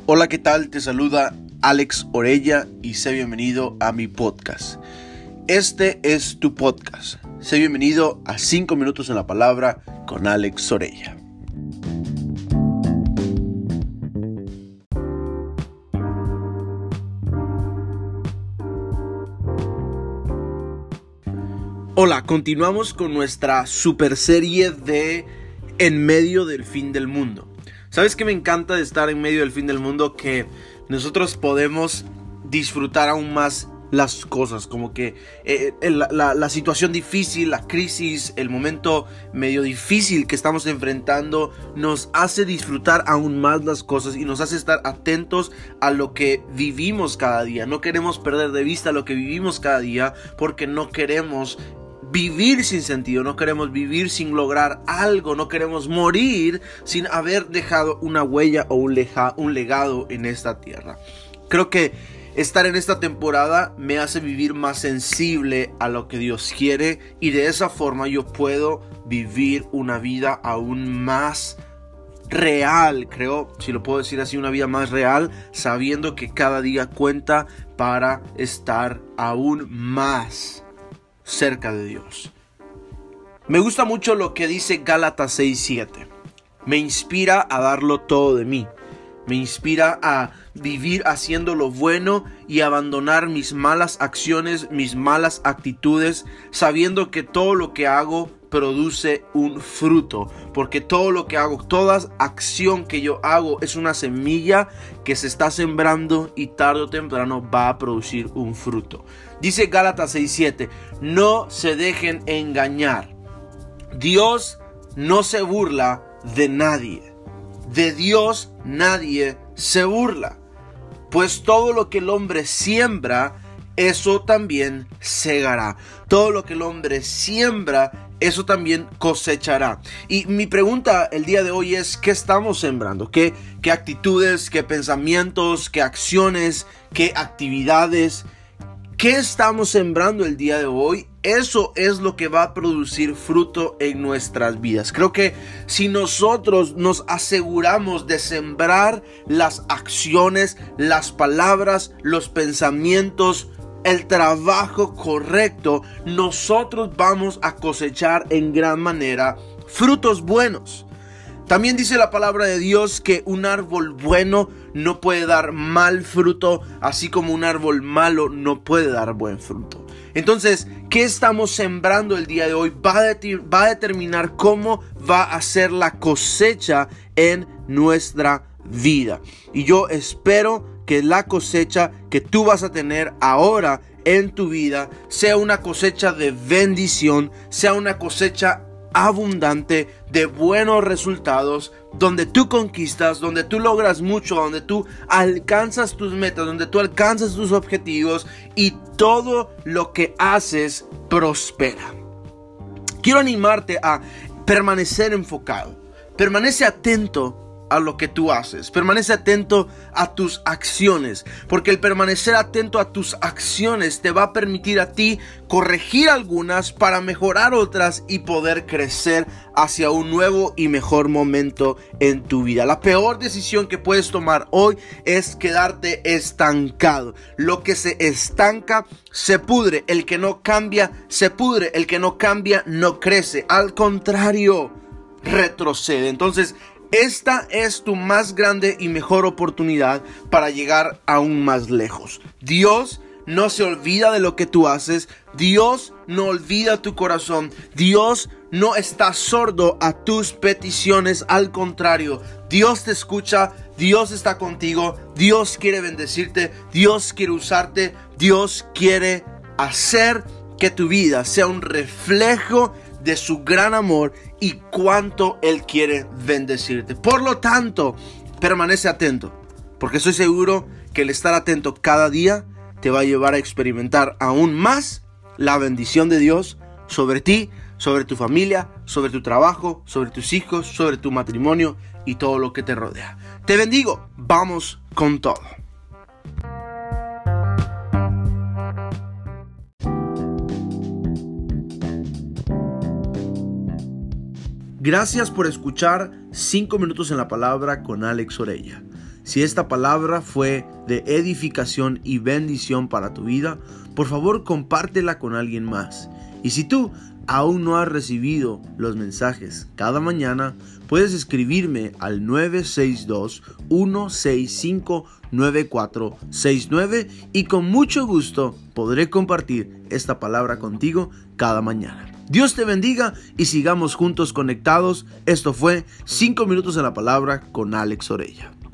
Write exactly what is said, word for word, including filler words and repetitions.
Hola, ¿qué tal? Te saluda Alex Orella y sé bienvenido a mi podcast. Este es tu podcast. Sé bienvenido a cinco minutos en la palabra con Alex Orella. Hola, continuamos con nuestra super serie de En medio del fin del mundo. ¿Sabes qué me encanta de estar en medio del fin del mundo? Que nosotros podemos disfrutar aún más las cosas, como que eh, la, la, la situación difícil, la crisis, el momento medio difícil que estamos enfrentando nos hace disfrutar aún más las cosas y nos hace estar atentos a lo que vivimos cada día. No queremos perder de vista lo que vivimos cada día porque no queremos vivir sin sentido, no queremos vivir sin lograr algo, no queremos morir sin haber dejado una huella o un, leja, un legado en esta tierra. Creo que estar en esta temporada me hace vivir más sensible a lo que Dios quiere y de esa forma yo puedo vivir una vida aún más real, creo, si lo puedo decir así, una vida más real, sabiendo que cada día cuenta para estar aún más cerca de Dios. Me gusta mucho lo que dice Gálatas seis siete. Me inspira a darlo todo de mí. Me inspira a vivir haciendo lo bueno y abandonar mis malas acciones, mis malas actitudes, sabiendo que todo lo que hago produce un fruto, porque todo lo que hago, toda acción que yo hago es una semilla que se está sembrando y tarde o temprano va a producir un fruto. Dice Gálatas seis siete, no se dejen engañar. Dios no se burla de nadie. De Dios nadie se burla. Pues todo lo que el hombre siembra, eso también segará. Todo lo que el hombre siembra, eso también cosechará. Y mi pregunta el día de hoy es, ¿qué estamos sembrando? ¿Qué, qué actitudes, qué pensamientos, qué acciones, qué actividades? ¿Qué estamos sembrando el día de hoy? Eso es lo que va a producir fruto en nuestras vidas. Creo que si nosotros nos aseguramos de sembrar las acciones, las palabras, los pensamientos, el trabajo correcto, nosotros vamos a cosechar en gran manera frutos buenos. También dice la palabra de Dios que un árbol bueno no puede dar mal fruto, así como un árbol malo no puede dar buen fruto. Entonces, ¿qué estamos sembrando el día de hoy? Va a, de- va a determinar cómo va a ser la cosecha en nuestra vida. Y yo espero que la cosecha que tú vas a tener ahora en tu vida sea una cosecha de bendición, sea una cosecha abundante de buenos resultados, donde tú conquistas, donde tú logras mucho, donde tú alcanzas tus metas, donde tú alcanzas tus objetivos y todo lo que haces prospera. Quiero animarte a permanecer enfocado. Permanece atento a lo que tú haces. Permanece atento a tus acciones, porque el permanecer atento a tus acciones te va a permitir a ti corregir algunas para mejorar otras y poder crecer hacia un nuevo y mejor momento en tu vida. La peor decisión que puedes tomar hoy es quedarte estancado. Lo que se estanca se pudre, el que no cambia se pudre, el que no cambia no crece, al contrario, retrocede. Entonces, esta es tu más grande y mejor oportunidad para llegar aún más lejos. Dios no se olvida de lo que tú haces. Dios no olvida tu corazón. Dios no está sordo a tus peticiones. Al contrario, Dios te escucha. Dios está contigo. Dios quiere bendecirte. Dios quiere usarte. Dios quiere hacer que tu vida sea un reflejo de su gran amor y cuánto Él quiere bendecirte. Por lo tanto, permanece atento, porque estoy seguro que el estar atento cada día te va a llevar a experimentar aún más la bendición de Dios sobre ti, sobre tu familia, sobre tu trabajo, sobre tus hijos, sobre tu matrimonio y todo lo que te rodea. Te bendigo. Vamos con todo. Gracias por escuchar cinco minutos en la palabra con Alex Orella. Si esta palabra fue de edificación y bendición para tu vida, por favor compártela con alguien más. Y si tú aún no has recibido los mensajes cada mañana, puedes escribirme al nueve seis dos, uno seis cinco, nueve cuatro seis nueve y con mucho gusto podré compartir esta palabra contigo cada mañana. Dios te bendiga y sigamos juntos conectados. Esto fue cinco minutos en la palabra con Alex Orella.